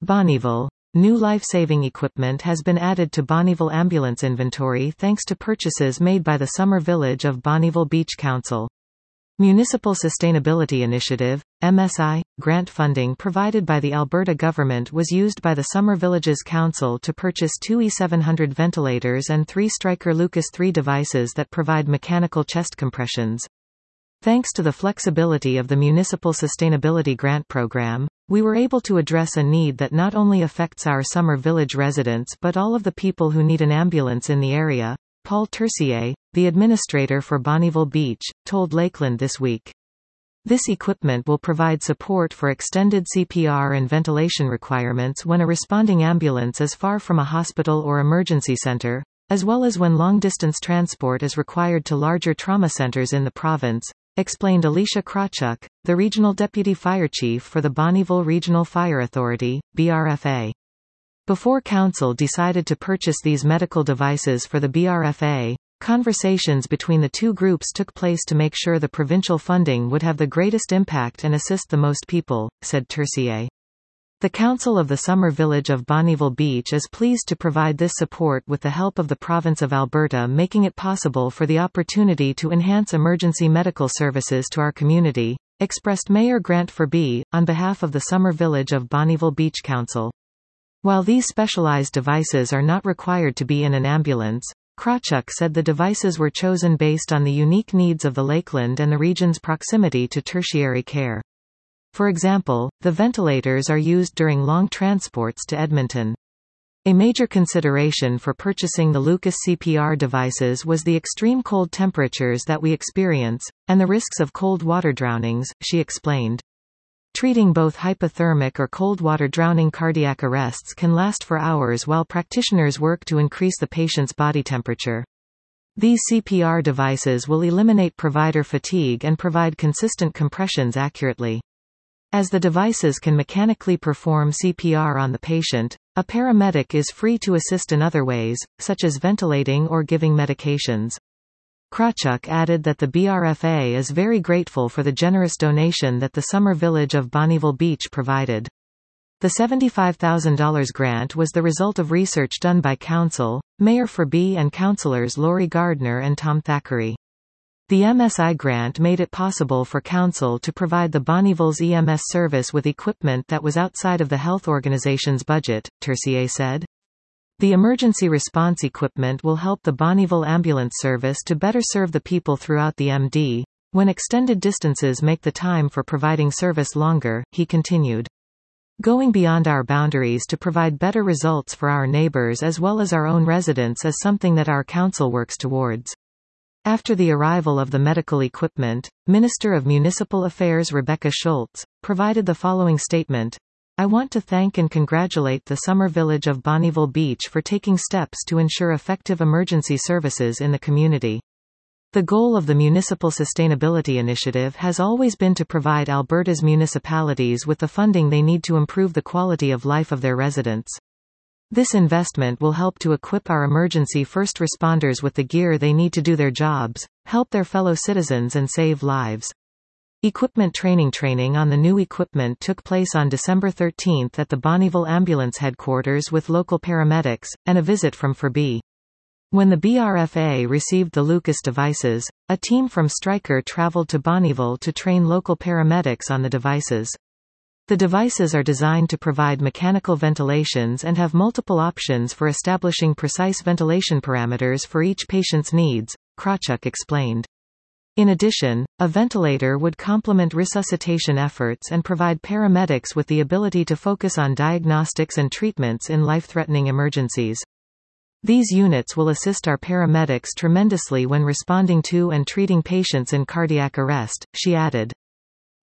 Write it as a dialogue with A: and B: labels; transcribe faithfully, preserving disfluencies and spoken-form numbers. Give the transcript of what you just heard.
A: Bonnyville. New life-saving equipment has been added to Bonnyville ambulance inventory thanks to purchases made by the Summer Village of Bonnyville Beach Council. Municipal Sustainability Initiative, M S I, grant funding provided by the Alberta government was used by the Summer Villages Council to purchase two E seven hundred ventilators and three Stryker Lucas three devices that provide mechanical chest compressions. Thanks to the flexibility of the Municipal Sustainability Grant Program, we were able to address a need that not only affects our Summer Village residents but all of the people who need an ambulance in the area, Paul Tercier, the administrator for Bonnyville Beach, told Lakeland this week. This equipment will provide support for extended C P R and ventilation requirements when a responding ambulance is far from a hospital or emergency center, as well as when long-distance transport is required to larger trauma centers in the province, explained Alicia Krawchuk, the Regional Deputy Fire Chief for the Bonnyville Regional Fire Authority, B R F A. Before Council decided to purchase these medical devices for the B R F A, conversations between the two groups took place to make sure the provincial funding would have the greatest impact and assist the most people, said Tercier. The Council of the Summer Village of Bonnyville Beach is pleased to provide this support with the help of the Province of Alberta, making it possible for the opportunity to enhance emergency medical services to our community, expressed Mayor Grant Ferbey, on behalf of the Summer Village of Bonnyville Beach Council. While these specialized devices are not required to be in an ambulance, Krawchuk said the devices were chosen based on the unique needs of the Lakeland and the region's proximity to tertiary care. For example, the ventilators are used during long transports to Edmonton. A major consideration for purchasing the Lucas C P R devices was the extreme cold temperatures that we experience, and the risks of cold water drownings, she explained. Treating both hypothermic or cold water drowning cardiac arrests can last for hours while practitioners work to increase the patient's body temperature. These C P R devices will eliminate provider fatigue and provide consistent compressions accurately. As the devices can mechanically perform C P R on the patient, a paramedic is free to assist in other ways, such as ventilating or giving medications. Krawchuk added that the B R F A is very grateful for the generous donation that the Summer Village of Bonnyville Beach provided. The seventy-five thousand dollars grant was the result of research done by Council, Mayor Ferbey and councillors Laurie Gardner and Tom Thackeray. The M S I grant made it possible for Council to provide the Bonnyville's E M S service with equipment that was outside of the health organization's budget, Tercier said. The emergency response equipment will help the Bonnyville ambulance service to better serve the people throughout the M D, when extended distances make the time for providing service longer, he continued. Going beyond our boundaries to provide better results for our neighbors as well as our own residents is something that our council works towards. After the arrival of the medical equipment, Minister of Municipal Affairs Rebecca Schultz provided the following statement. I want to thank and congratulate the Summer Village of Bonnyville Beach for taking steps to ensure effective emergency services in the community. The goal of the Municipal Sustainability Initiative has always been to provide Alberta's municipalities with the funding they need to improve the quality of life of their residents. This investment will help to equip our emergency first responders with the gear they need to do their jobs, help their fellow citizens and save lives. Equipment training Training on the new equipment took place on December thirteenth at the Bonnyville Ambulance Headquarters with local paramedics, and a visit from Ferbey. When the B R F A received the Lucas devices, a team from Stryker traveled to Bonnyville to train local paramedics on the devices. The devices are designed to provide mechanical ventilations and have multiple options for establishing precise ventilation parameters for each patient's needs, Krawchuk explained. In addition, a ventilator would complement resuscitation efforts and provide paramedics with the ability to focus on diagnostics and treatments in life-threatening emergencies. These units will assist our paramedics tremendously when responding to and treating patients in cardiac arrest, she added.